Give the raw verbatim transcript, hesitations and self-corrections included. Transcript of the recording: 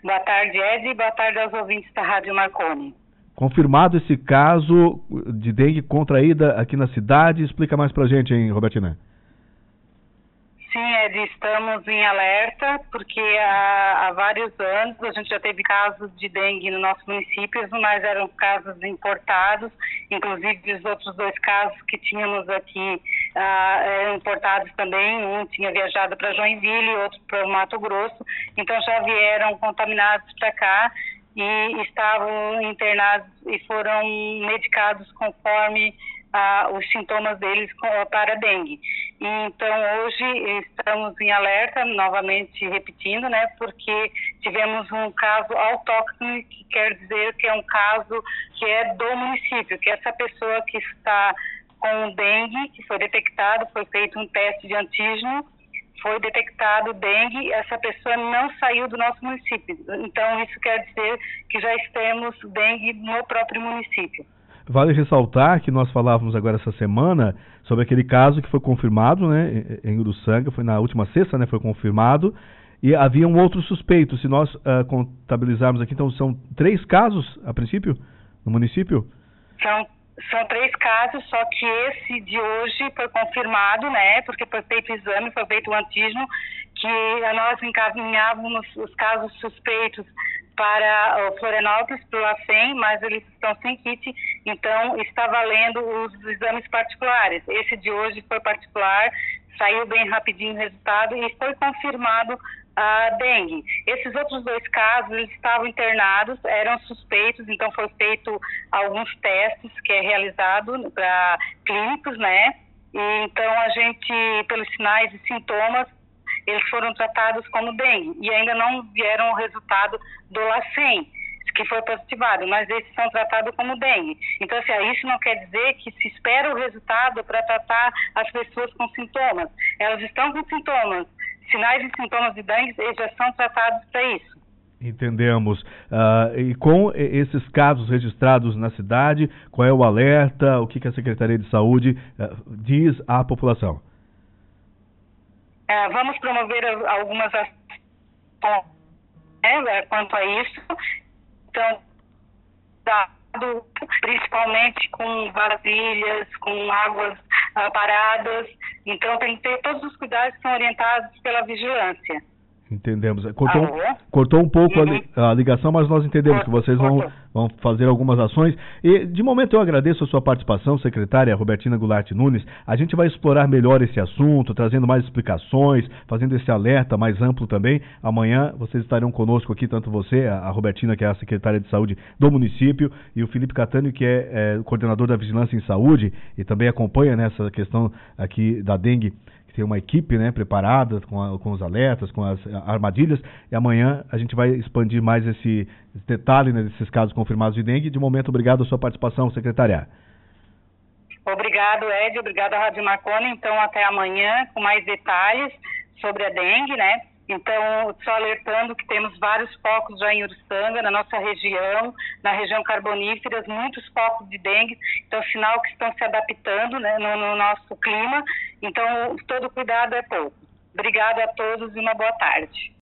Boa tarde, Ed, e boa tarde aos ouvintes da Rádio Marconi. Confirmado esse caso de dengue contraída aqui na cidade. Explica mais pra gente, hein, Robertina? Sim, Ed, estamos em alerta, porque há, há vários anos a gente já teve casos de dengue no nosso município, mas eram casos importados, inclusive os outros dois casos que tínhamos aqui ah, eram importados também, um tinha viajado para Joinville e outro para o Mato Grosso, então já vieram contaminados para cá e estavam internados e foram medicados conforme ah, os sintomas deles para a dengue. E, então, hoje estamos em alerta, novamente repetindo, né, porque tivemos um caso autóctone, que quer dizer que é um caso que é do município, que essa pessoa que está com dengue, que foi detectado, foi feito um teste de antígeno, foi detectado dengue, essa pessoa não saiu do nosso município. Então, isso quer dizer que já temos dengue no próprio município. Vale ressaltar que nós falávamos agora essa semana sobre aquele caso que foi confirmado, né, em Uruçanga, foi na última sexta, né, foi confirmado, e havia um outro suspeito. Se nós uh, contabilizarmos aqui, então são três casos, a princípio, no município? São, são três casos, só que esse de hoje foi confirmado, né, porque foi feito o exame, foi feito o antígeno, que nós encaminhávamos os casos suspeitos para o Florianópolis, para o LACEN, mas eles estão sem kit, então está valendo os exames particulares. Esse de hoje foi particular, saiu bem rapidinho o resultado e foi confirmado a dengue. Esses outros dois casos, eles estavam internados, eram suspeitos, então foi feito alguns testes que é realizado para clínicos, né? E, então a gente, pelos sinais e sintomas, eles foram tratados como dengue e ainda não vieram o resultado do LACEN, que foi positivado, mas esses são tratados como dengue. Então, assim, isso não quer dizer que se espera o resultado para tratar as pessoas com sintomas. Elas estão com sintomas, sinais e sintomas de dengue, eles já são tratados para isso. Entendemos. Uh, e com esses casos registrados na cidade, qual é o alerta, o que, que a Secretaria de Saúde uh, diz à população? Uh, vamos promover algumas ações, né, quanto a isso. Então, dado, principalmente com vasilhas, com águas uh, paradas. Então, tem que ter todos os cuidados que são orientados pela vigilância. Entendemos. Cortou, cortou um pouco uhum. a ligação, mas nós entendemos cortou, que vocês vão, vão fazer algumas ações. E, de momento, eu agradeço a sua participação, secretária Robertina Goulart Nunes. A gente vai explorar melhor esse assunto, trazendo mais explicações, fazendo esse alerta mais amplo também. Amanhã vocês estarão conosco aqui, tanto você, a Robertina, que é a secretária de saúde do município, e o Felipe Catânio, que é, é o coordenador da Vigilância em Saúde, e também acompanha nessa questão aqui da dengue. Tem uma equipe, né, preparada com, a, com os alertas, com as armadilhas, e amanhã a gente vai expandir mais esse, esse detalhe, né, desses casos confirmados de dengue. De momento, obrigado a sua participação, secretária. Obrigado, Ed, obrigado à Rádio Marconi. Então, até amanhã com mais detalhes sobre a dengue, né? Então, só alertando que temos vários focos já em Uruçanga, na nossa região, na região carbonífera, muitos focos de dengue. Então, sinal que estão se adaptando, né, no, no nosso clima. Então, todo cuidado é pouco. Obrigada a todos e uma boa tarde.